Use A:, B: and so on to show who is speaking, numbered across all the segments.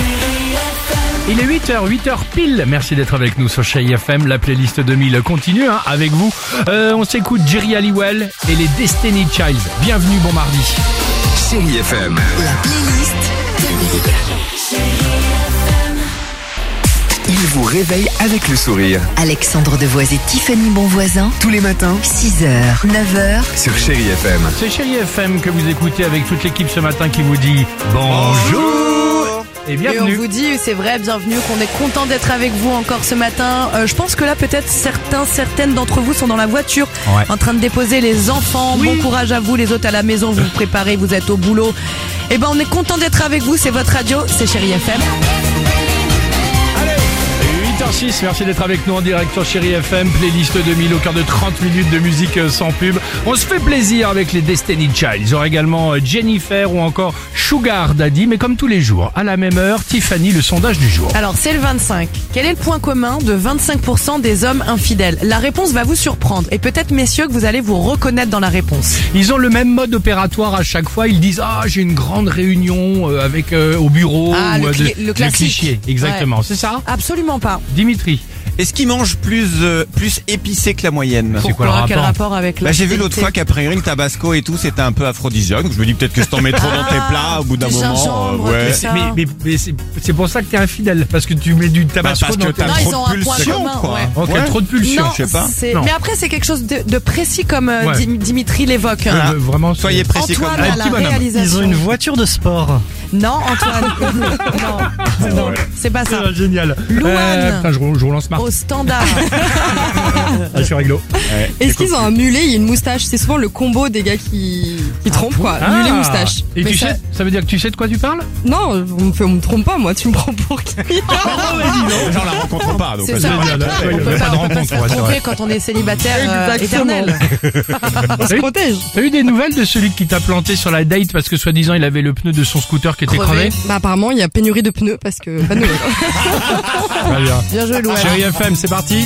A: Il est 8h pile. Merci d'être avec nous sur Chérie FM. La playlist 2000 continue avec vous. On s'écoute Jerry Halliwell et les Destiny Child. Bienvenue, bon mardi.
B: Chérie FM.
C: La playlist 2000.
B: Il vous réveille avec le sourire.
C: Alexandre Devoise et Tiffany Bonvoisin.
B: Tous les matins
C: 6h, 9h.
B: sur Chérie FM.
A: C'est Chérie FM que vous écoutez avec toute l'équipe ce matin qui vous dit bonjour et
D: Et on
A: bienvenue.
D: vous dit, c'est vrai, bienvenue, qu'on est content d'être avec vous encore ce matin. Je pense que là, peut-être certaines d'entre vous sont dans la voiture,
A: Ouais.
D: en train de déposer les enfants.
A: Oui.
D: Bon courage à vous, les autres à la maison, vous vous préparez, vous êtes au boulot. Eh ben, on est content d'être avec vous, c'est votre radio, c'est Chérie FM.
A: 8h06, merci d'être avec nous en direct sur Chérie FM, playlist 2000 au cœur de 30 minutes de musique sans pub. On se fait plaisir avec les Destiny Child. Ils auront également Jennifer ou encore Sugar Daddy, mais comme tous les jours, à la même heure, Tiffany, le sondage du jour.
D: Alors, c'est le 25. Quel est le point commun de 25% des hommes infidèles? La réponse va vous surprendre. Et peut-être, messieurs, que vous allez vous reconnaître dans la réponse.
A: Ils ont le même mode opératoire à chaque fois. Ils disent j'ai une grande réunion avec au bureau
D: Ah,
A: ou
D: le classique.
A: cliché. Exactement,
D: Ouais.
A: c'est ça.
D: Absolument pas.
A: Dimitri,
E: Est-ce qu'ils mangent plus épicé que la moyenne?
A: C'est quoi le
D: Pourquoi? Quel
A: rapport
D: rapport avec la
E: J'ai vu l'autre
D: fidélité?
E: fois qu'à priori le tabasco et tout c'était un peu aphrodisiaque. Donc je me dis peut-être que si t'en mets trop dans tes plats au bout d'un
D: du
E: moment.
D: gingembre, tout ça.
A: mais c'est pour ça que t'es infidèle parce que tu mets du tabasco
E: parce
A: dans
E: que
A: tes.
E: t'as
D: Non,
E: trop
D: ils ont
E: de
D: un point
E: pulsion,
D: commun,
E: quoi.
D: ouais.
A: Ok,
E: Ouais.
A: trop de pulsion.
D: Non,
E: je sais pas.
D: c'est-
A: Non.
D: mais après c'est quelque chose de précis comme
A: Ouais.
D: Dimitri l'évoque. hein.
A: Vraiment.
E: Soyez précis comme
D: Antoine
E: moi.
D: à
A: Un
D: la
A: petit bonhomme.
D: réalisation.
F: Ils ont une voiture de sport.
D: Non, Antoine. non, c'est pas ça.
A: Génial.
D: Louane.
A: Putain, je roule en smart.
D: Au standard.
A: Je suis réglo.
G: Est-ce qu'ils ont un mulet et une moustache? C'est souvent le combo des gars qui trompent, quoi. Mulet, moustache.
A: Et
D: Mais
A: tu
D: ça-
A: sais, ça veut dire que tu sais de quoi tu parles?
G: Non, on me trompe pas, moi. Tu me prends pour qui?
E: Les gens la rencontrent pas. Donc
D: C'est
E: vas-y.
D: ça.
A: Génial. Ouais,
D: On
A: il y a
D: peut
A: pas de
D: pas se
A: rencontre,
D: faire
A: ouais, c'est
D: tromper
A: vrai.
D: quand on est célibataire
G: Exactement.
D: éternel.
G: On se protège.
A: T'as eu des nouvelles de celui qui t'a planté sur la date parce que soi-disant il avait le pneu de son scooter qui était
D: Crevé.
A: crevé?
G: Bah, apparemment, il y a pénurie de pneus parce que pas de nouvelles.
A: Très bien.
D: Bien joué, Louane.
A: Chérie FM, c'est parti.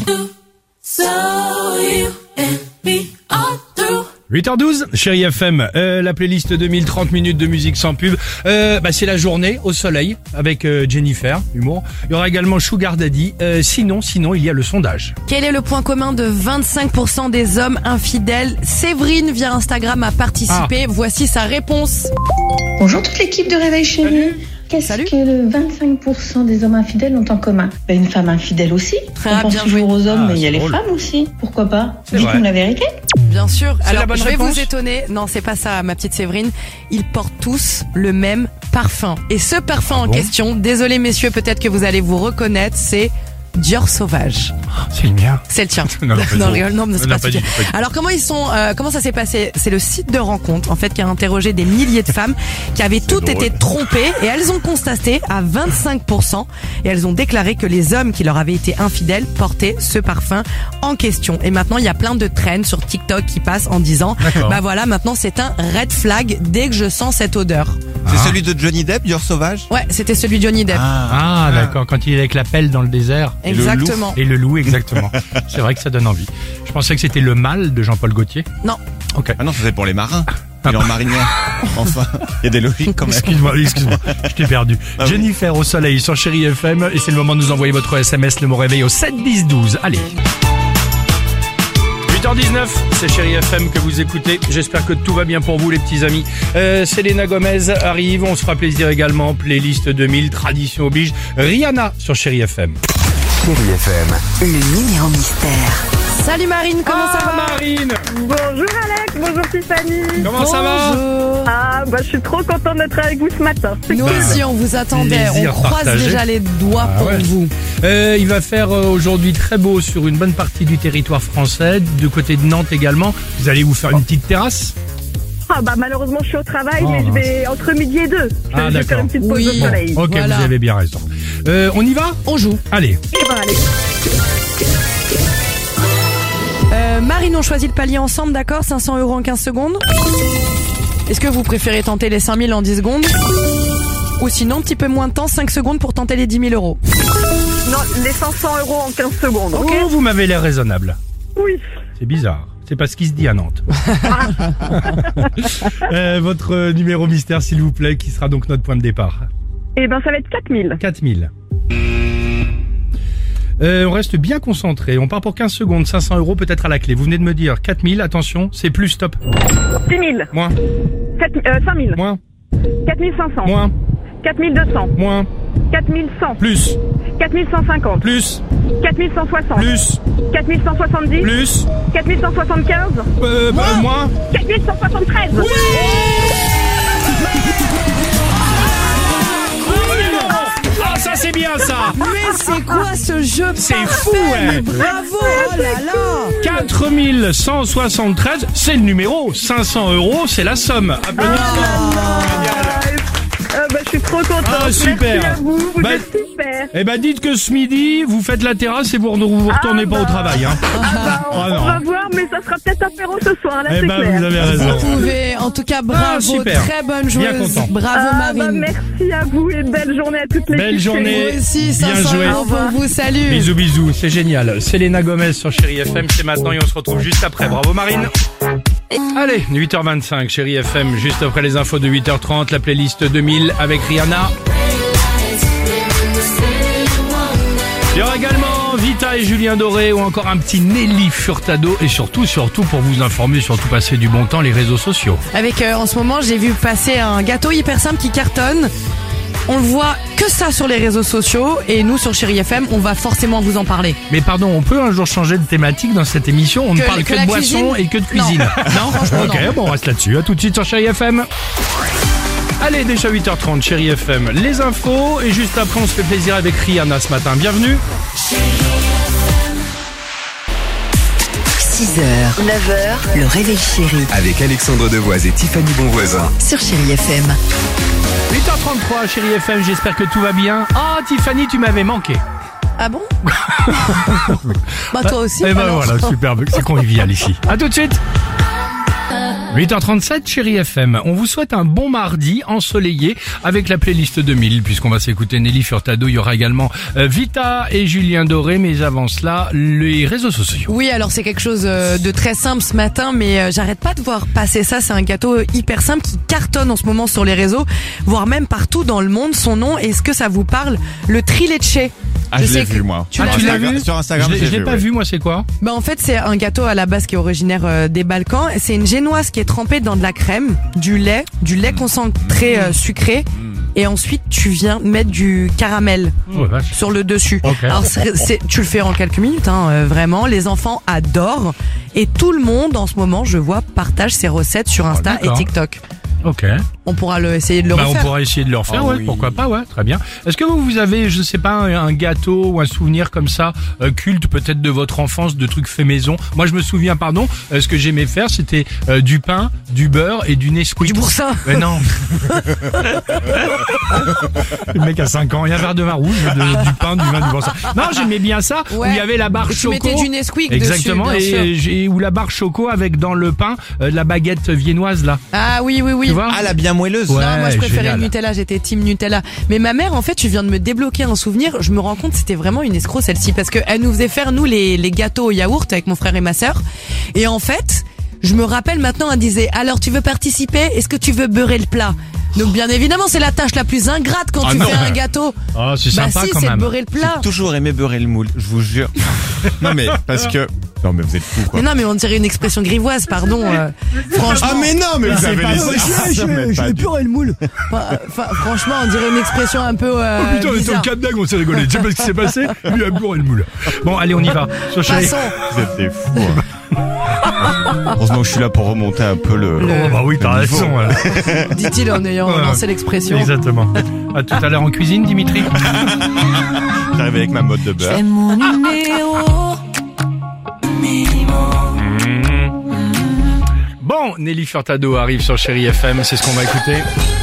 A: 8h12, Chérie FM, la playlist 2030 minutes de musique sans pub. C'est la journée au soleil avec Jennifer, humour. Il y aura également Sugar Daddy. Sinon, il y a le sondage.
D: Quel est le point commun de 25% des hommes infidèles? Séverine via Instagram a participé. Voici sa réponse.
H: Bonjour toute l'équipe de Réveil Chérie. Qu'est-ce
D: Salut.
H: que le 25% des hommes infidèles ont en commun? Une femme infidèle aussi.
D: Ah,
H: On pense
D: bien
H: toujours aux hommes,
A: Ah,
H: mais il y a
A: c'est
H: les
A: drôle.
H: femmes aussi. Pourquoi pas?
A: C'est vrai.
H: Dites-nous la vérité.
D: Bien sûr.
A: C'est
D: Alors,
A: la bonne
D: je vais
A: réponse
D: vous étonner. Non, c'est pas ça, ma petite Séverine. Ils portent tous le même parfum. Et ce parfum en
A: bon
D: question, désolé messieurs, peut-être que vous allez vous reconnaître, c'est Dior Sauvage.
A: C'est le mien.
D: C'est le tien.
A: Non, pas du
D: Non,
A: tout.
D: je rigole. Non, mais c'est
A: Non,
D: pas
A: pas
D: celui
A: du tout, pas du tout.
D: Alors comment ça s'est passé? C'est le site de rencontre en fait qui a interrogé des milliers de femmes qui avaient toutes
E: drôle.
D: été trompées et elles ont constaté à 25% et elles ont déclaré que les hommes qui leur avaient été infidèles portaient ce parfum en question. Et maintenant il y a plein de trends sur TikTok qui passent en disant
A: D'accord.
D: bah voilà, maintenant c'est un red flag dès que je sens cette odeur.
E: C'est celui de Johnny Depp, Dior Sauvage?
D: Ouais, c'était celui de Johnny Depp.
A: Ah, d'accord, quand il est avec la pelle dans le désert.
E: et le loup.
D: Exactement.
A: Et le loup, exactement. C'est vrai que ça donne envie. Je pensais que c'était le mâle de Jean-Paul Gaultier.
D: Non.
A: Ok.
E: Ah non, ça c'est pour les marins. Il est en marinière. Enfin, il y a des logiques quand même.
A: Excuse-moi, je t'ai perdu.
E: Ah oui.
A: Jennifer au soleil sur Chérie FM et c'est le moment de nous envoyer votre SMS, le mot réveil au 7 10 12. Allez. 8h19, c'est Chérie FM que vous écoutez. J'espère que tout va bien pour vous les petits amis. Selena Gomez arrive, on se fera plaisir également. Playlist 2000, tradition oblige. Rihanna sur Chérie FM.
B: Chérie FM.
C: Le numéro mystère.
D: Salut Marine, comment ça va?
A: Marine,
I: Bonjour Alex, bonjour Tiffany.
A: comment ça va?
D: Bonjour.
I: Ah bah je suis trop contente d'être avec vous ce matin.
D: Nous aussi, on vous attendait. On
A: plaisir
D: croise
A: partagé.
D: déjà les doigts
A: Ah
D: pour
A: ouais.
D: vous.
A: Il va faire aujourd'hui très beau sur une bonne partie du territoire français, du côté de Nantes également. Vous allez vous faire une petite terrasse?
I: Ah bah malheureusement je suis au travail
A: Oh,
I: mais je
A: mince.
I: vais entre midi et 2.
A: Ah,
I: Je vais
A: d'accord.
I: faire une petite pause
D: Oui.
I: au soleil.
A: Ok,
D: Voilà.
A: vous avez bien raison. On y va?
D: On joue.
A: Allez.
I: Et ben allez.
D: Marine, on choisit le palier ensemble, d'accord? 500 € en 15 secondes. Est-ce que vous préférez tenter les 5000 en 10 secondes? Ou sinon, un petit peu moins de temps, 5 secondes pour tenter les 10 000 €.
I: Non, les 500 € en 15 secondes.
D: Ok.
A: Oh, vous m'avez l'air raisonnable.
I: Oui.
A: C'est bizarre. C'est pas ce qui se dit à Nantes. Votre numéro mystère, s'il vous plaît, qui sera donc notre point de départ.
I: Eh ben, ça va être 4000.
A: 4000. On reste bien concentré. On part pour 15 secondes. 500 € peut-être à la clé. Vous venez de me dire 4000. Attention, c'est plus, stop.
I: 6000.
A: Moins.
I: 5000.
A: Moins.
I: 4500.
A: Moins.
I: 4200.
A: Moins.
I: 4100.
A: Plus.
I: 4150.
A: Plus.
I: 4160.
A: Plus.
I: 4170.
A: Plus.
I: 4175.
A: Moins.
I: 4173.
A: Ah, ça c'est bien ça.
D: Mais c'est quoi ce jeu
A: C'est
D: parfait,
A: fou, ouais.
D: mais bravo, oh là là.
A: 4173, c'est le numéro. 500 €, c'est la somme. Applaudissements.
I: Je suis trop contente.
A: Ah, super.
I: Merci à vous. Vous
A: Bah,
I: êtes super.
A: Eh ben, dites que ce midi, vous faites la terrasse et vous retournez pas au travail, hein.
I: On
A: non.
I: va voir, mais ça sera peut-être apéro ce soir, là,
A: Eh
I: c'est
A: ben,
I: clair.
A: vous avez raison.
D: Vous pouvez, en tout cas, bravo,
A: super.
D: très bonne
A: Bien
D: joueuse.
A: content.
D: Bravo Marine.
I: Merci à vous et belle journée à toutes les
A: Belle
I: filles.
A: journée.
D: Vous aussi,
A: Bien
D: 500
A: joué.
D: €, on vous salue.
A: Bisous, bisous, c'est génial. Selena Gomez sur Chérie FM, c'est maintenant et on se retrouve juste après. Bravo Marine. Allez, 8h25, Chérie FM, juste après les infos de 8h30, la playlist 2000 avec Rihanna. Il y aura également Vita et Julien Doré ou encore un petit Nelly Furtado et surtout pour vous informer, surtout passer du bon temps, les réseaux sociaux.
D: Avec, en ce moment, j'ai vu passer un gâteau hyper simple qui cartonne. On le voit que ça sur les réseaux sociaux et nous sur Chérie FM, on va forcément vous en parler.
A: Mais pardon, on peut un jour changer de thématique dans cette émission? On ne parle que de
D: la
A: boissons
D: cuisine.
A: et que de cuisine. Non,
D: franchement,
A: ok,
D: non.
A: bon, on reste là-dessus. À tout de suite sur Chérie FM. Allez, déjà 8h30, Chérie FM, les infos et juste après on se fait plaisir avec Rihanna ce matin. Bienvenue.
C: 6h, 9h, le réveil chéri
B: Avec Alexandre Devoise et Tiffany Bonvoisin.
C: sur Chérie FM.
A: 8h33, Chérie FM, j'espère que tout va bien. Ah, Tiffany, tu m'avais manqué.
D: Ah bon? Bah toi aussi.
A: Eh ben
D: alors.
A: voilà, superbe, c'est convivial ici. À tout de suite. 8h37, Chérie FM. On vous souhaite un bon mardi ensoleillé avec la playlist 2000 puisqu'on va s'écouter Nelly Furtado. Il y aura également Vita et Julien Doré, mais avant cela, les réseaux sociaux.
D: Oui, alors c'est quelque chose de très simple ce matin, mais j'arrête pas de voir passer ça. C'est un gâteau hyper simple qui cartonne en ce moment sur les réseaux, voire même partout dans le monde. Son nom, est-ce que ça vous parle? Le trileche.
E: Ah, je l'ai
D: sais que
E: vu, moi.
D: tu
A: Ah,
D: l'as
A: tu
D: vu?
A: l'as vu?
E: Sur Instagram,
A: Je l'ai pas
E: ouais.
A: vu, moi, c'est quoi?
D: Bah en fait c'est un gâteau à la base qui est originaire des Balkans. C'est une génoise qui est trempée dans de la crème, du lait concentré sucré, et ensuite tu viens mettre du caramel
A: Oh, vache.
D: sur le dessus.
A: Ok.
D: Alors tu le fais en quelques minutes, hein, vraiment. Les enfants adorent et tout le monde en ce moment, je vois, partage ses recettes sur Insta et
A: d'accord.
D: TikTok.
A: Ok.
D: On pourra essayer de le
A: Bah, on
D: refaire.
A: pourra essayer de le refaire,
E: Ah
A: ouais,
E: oui.
A: pourquoi pas, ouais, très bien. Est-ce que vous avez, je sais pas, un gâteau ou un souvenir comme ça, culte peut-être de votre enfance, de trucs faits maison? Moi, je me souviens, ce que j'aimais faire, c'était du pain, du beurre et du Nesquik.
D: Du boursin.
A: Mais non. Le mec a 5 ans, il y a un verre de vin rouge, du pain, du vin, du boursin. Non, j'aimais bien ça, où il y avait la barre
D: Et tu
A: choco.
D: mettais du Nesquik
A: Exactement,
D: dessus, bien sûr.
A: ou la barre choco avec dans le pain, la baguette viennoise, là.
D: Ah oui, oui, oui.
A: Tu vois?
E: Ah, la bien moelleuse.
A: Ouais.
D: Non, moi je préférais
A: génial.
D: le Nutella, j'étais team Nutella. Mais ma mère, en fait, tu viens de me débloquer un souvenir. Je me rends compte, c'était vraiment une escroc celle-ci, parce que elle nous faisait faire nous les gâteaux au yaourt avec mon frère et ma sœur. Et en fait, je me rappelle maintenant, elle disait alors tu veux participer? Est-ce que tu veux beurrer le plat? Donc bien évidemment, c'est la tâche la plus ingrate quand tu
E: non.
D: fais un gâteau.
A: Oh, c'est
D: Bah
A: sympa
D: si,
A: quand
D: c'est de
A: même.
D: beurrer le plat.
E: J'ai toujours aimé beurrer le moule, je vous jure. Non mais parce que non mais vous êtes fous quoi.
D: Mais non, mais on dirait une expression grivoise, pardon. Franchement.
E: Ah mais non mais vous avez
A: pas
E: les
A: vrai.
D: beurrer le moule. Franchement, on dirait une expression un peu
A: Oh putain, on était
D: bizarre.
A: au Cap d'Agde, on s'est rigolé. Tu sais pas ce qui s'est passé? Lui a bourré le moule. Bon, allez, on y va. Sur Chérie.
D: Passons.
E: Vous êtes des fous. Hein. Heureusement que je suis là pour remonter un peu le.
A: Oh bah oui, t'as
E: le niveau.
A: raison. Ouais.
D: Dit-il en ayant
A: Voilà.
D: lancé l'expression.
A: Exactement. À tout à l'heure en cuisine, Dimitri.
E: J'arrive avec ma mode de beurre.
A: Bon, Nelly Furtado arrive sur Chérie FM, c'est ce qu'on va écouter.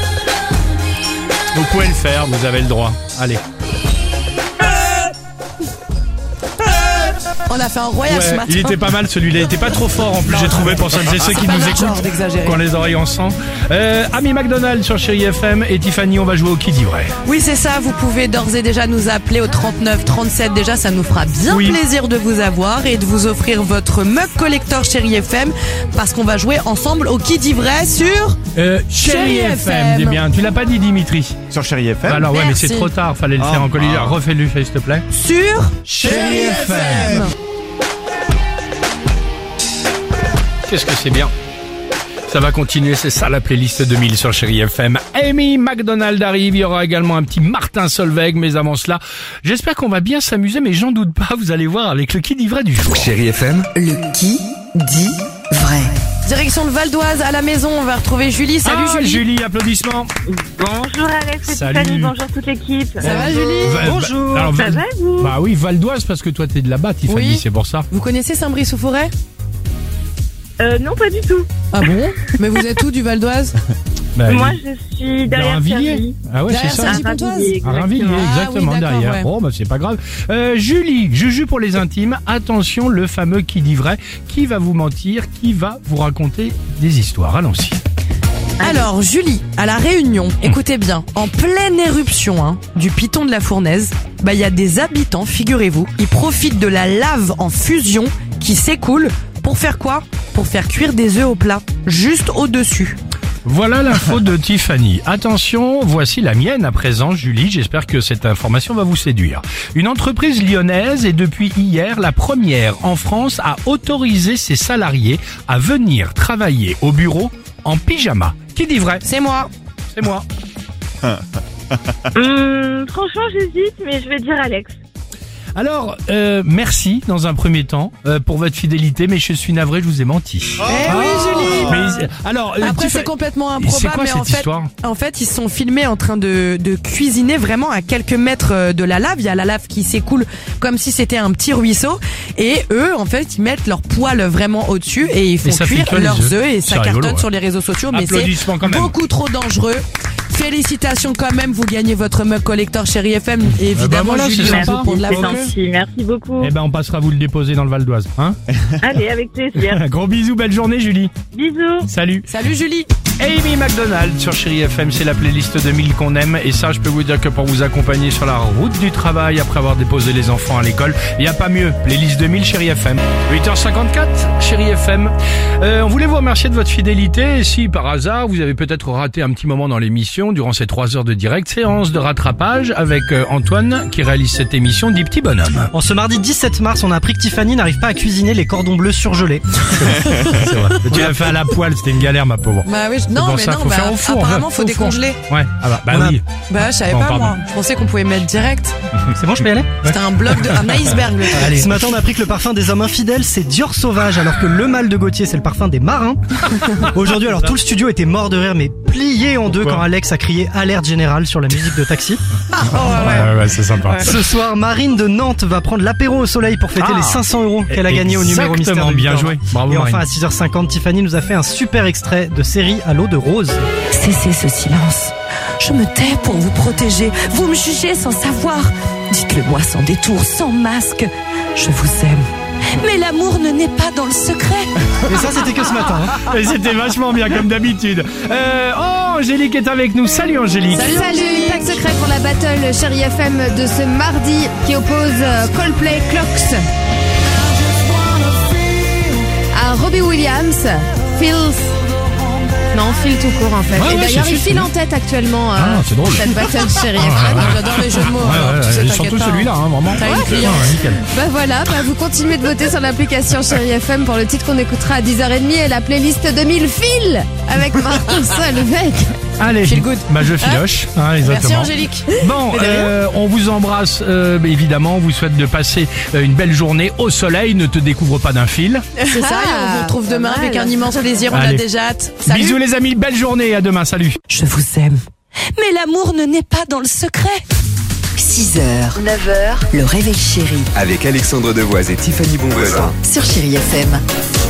A: Vous pouvez le faire, vous avez le droit. Allez.
D: On a fait un royal ce
A: Ouais,
D: matin.
A: il était pas mal celui-là, il était pas trop fort en plus, j'ai trouvé pour celles et ceux qui
D: pas
A: nous
D: notre genre
A: écoutent.
D: d'exagérer.
A: Quand les oreilles en sang. Ami McDonald sur Chérie FM et Tiffany, on va jouer au Qui dit vrai.
D: Oui, c'est ça. Vous pouvez d'ores et déjà nous appeler au 39 37. Déjà, ça nous fera bien
A: Oui.
D: plaisir de vous avoir et de vous offrir votre mug collector Chérie FM parce qu'on va jouer ensemble au Qui dit vrai sur
A: Chérie FM, dis bien. Tu l'as pas dit, Dimitri.
E: Sur Chérie FM.
A: Alors ouais, mais
D: Merci.
A: c'est trop tard, fallait le faire en collier. Refais-le, s'il te plaît.
D: sur
A: Chérie FM. Qu'est-ce que c'est bien. Ça va continuer, c'est ça la playlist 2000 sur Chérie FM. Amy McDonald arrive, il y aura également un petit Martin Solveig, mais avant cela, j'espère qu'on va bien s'amuser, mais j'en doute pas, vous allez voir avec le Qui dit vrai du jour.
B: Chérie FM,
C: Le qui dit vrai.
D: Direction le Val d'Oise à la maison. On va retrouver Julie. Salut
A: Ah,
D: Julie.
A: Julie, applaudissements.
I: Bonjour Alex et
A: Salut.
I: Tiffany, bonjour toute l'équipe.
D: Ça va Julie?
A: Bonjour. Alors,
I: Ça va et vous?
A: Bah oui, Val d'Oise parce que toi t'es de là-bas, Tiffany,
D: Oui.
A: c'est pour ça.
D: Vous connaissez Saint-Brice-au-Forêt?
I: Non, pas du tout.
D: Ah bon? Mais vous êtes où du Val d'Oise?
A: Bah,
I: Moi, je suis derrière
A: Rainvilliers.
I: Sergi.
A: Ah ouais, c'est
D: Derrière
A: ça.
D: Sergi-Pontoise.
A: À Rainvilliers,
D: Ah
A: exactement,
D: oui, d'accord,
A: derrière.
D: ouais.
A: Bon, bah c'est pas grave. Julie, Juju pour les intimes. Attention, le fameux Qui dit vrai. Qui va vous mentir? Qui va vous raconter des histoires? Allons-y.
D: Alors, Julie, à La Réunion, écoutez bien, en pleine éruption du piton de la Fournaise, il y a des habitants, figurez-vous, ils profitent de la lave en fusion qui s'écoule pour faire quoi? Pour faire cuire des œufs au plat, juste au-dessus.
A: Voilà l'info de Tiffany. Attention, voici la mienne à présent, Julie. J'espère que cette information va vous séduire. Une entreprise lyonnaise est depuis hier la première en France à autoriser ses salariés à venir travailler au bureau en pyjama. Qui dit vrai?
D: C'est moi.
A: C'est moi.
I: Franchement, j'hésite, mais je vais dire Alex.
A: Alors, merci dans un premier temps pour votre fidélité, mais je suis navré, je vous ai menti.
D: Eh oui, Julie.
A: Mais, alors,
D: Après,
A: Tiff-
D: c'est complètement
A: c'est
D: improbable,
A: quoi
D: mais
A: cette histoire?
D: en fait, ils se sont filmés en train de cuisiner vraiment à quelques mètres de la lave. Il y a la lave qui s'écoule comme si c'était un petit ruisseau. Et eux, en fait, ils mettent leur poêle vraiment au-dessus et ils font
A: ça fait
D: cuire
A: cuire les
D: leurs
A: œufs.
D: œufs et
A: C'est
D: ça
A: rigolo,
D: cartonne
A: ouais.
D: sur les réseaux sociaux. Mais c'est
A: Applaudissements quand même.
D: beaucoup trop dangereux. Félicitations quand même, vous gagnez votre mug collector Chérie FM. Et évidemment,
A: voilà,
D: Julie,
A: c'est
D: on
A: sympa.
D: vous prendre la
I: C'est
D: photo.
I: gentil, merci beaucoup.
A: Eh ben, on passera vous le déposer dans le Val d'Oise, hein?
I: Allez, avec plaisir.
A: Gros bisous, belle journée, Julie.
I: Bisous.
A: Salut.
D: Salut Julie.
A: Amy McDonald sur Chérie FM, c'est la playlist 2000 qu'on aime. Et ça, je peux vous dire que pour vous accompagner sur la route du travail après avoir déposé les enfants à l'école, il n'y a pas mieux. Playlist 2000 Chérie FM. 8h54, Chérie FM. On voulait vous remercier de votre fidélité. Et si par hasard, vous avez peut-être raté un petit moment dans l'émission durant ces 3 heures de direct, séance de rattrapage avec Antoine qui réalise cette émission, dit petit bonhomme.
F: En ce mardi 17 mars, on a appris que Tiffany n'arrive pas à cuisiner les cordons bleus surgelés.
A: C'est vrai. Mais tu l'as fait à la poêle, c'était une galère, ma pauvre.
D: Bah oui,
A: C'est
D: non,
A: pour
D: mais
A: ça,
D: non,
A: faut faire au four,
D: apparemment,
A: hein,
D: faut
A: au four.
D: décongeler.
A: Ouais, bah
F: On a-
A: oui.
D: Bah, je savais
A: Bon,
D: pas,
A: pardon.
D: moi. Je pensais qu'on pouvait mettre direct.
F: C'est bon, je peux y aller?
D: C'était un bloc un iceberg, le truc.
F: Ce matin, on a appris que le parfum des hommes infidèles, c'est Dior Sauvage, alors que le mâle de Gauthier, c'est le parfum des marins. Aujourd'hui, alors tout le studio était mort de rire, mais plié en deux
A: Pourquoi
F: quand Alex a crié alerte générale sur la musique de Taxi.
A: Ouais, c'est sympa.
F: Ce soir, Marine de Nantes va prendre l'apéro au soleil pour fêter
A: Ah.
F: les 500 € qu'elle a gagné au numéro mystère
A: Exactement,
F: de
A: bien
F: Victor.
A: joué. Bravo,
F: Et enfin,
A: Marine.
F: à 6h50, Tiffany nous a fait un super extrait de série à l'eau de rose.
C: Cessez ce silence. Je me tais pour vous protéger. Vous me jugez sans savoir. Dites-le-moi sans détour, sans masque. Je vous aime. Mais l'amour ne naît pas dans le secret.
F: Et ça, c'était que ce matin. Hein.
A: Et c'était vachement bien comme d'habitude. Oh, Angélique est avec nous. Salut Angélique.
D: Salut,
J: Salut, pas de secret pour la battle Chérie FM de ce mardi qui oppose Coldplay Clocks à Robbie Williams, Phil tout court en fait.
A: Ouais,
J: Et
A: ouais,
J: d'ailleurs
A: c'est
J: il
A: Phil,
J: file
A: c'est
J: en tête actuellement
A: c'est drôle.
J: cette battle Chérie
A: Ah,
J: FM.
A: ouais.
D: J'adore les jeux de mots. alors, tu sais, t'inquiète
A: surtout
D: pas.
A: celui-là, hein, vraiment.
D: T'as une cliente.
A: Nickel.
J: Bah voilà, vous continuez de voter sur l'application Chérie FM pour le titre qu'on écoutera à 10h30 et la playlist 2000 fil avec Martin Solveig.
A: Allez,
D: Feel good.
A: bah je filoche. Hein,
D: Merci
A: exactement.
D: Angélique.
A: Bon,
D: Et de rien.
A: on vous embrasse évidemment. On vous souhaite de passer une belle journée au soleil. Ne te découvre pas d'un fil.
D: C'est ça, et on vous retrouve
J: pas
D: demain
J: mal.
D: avec un immense plaisir. On
A: Allez.
D: a déjà hâte. Salut.
A: Bisous les amis. Belle journée. À demain. Salut.
C: Je vous aime. Mais l'amour ne naît pas dans le secret. 6h, 9h, le réveil chéri
B: avec Alexandre Devoise et Tiffany Bonvoisin.
C: sur Chérie FM.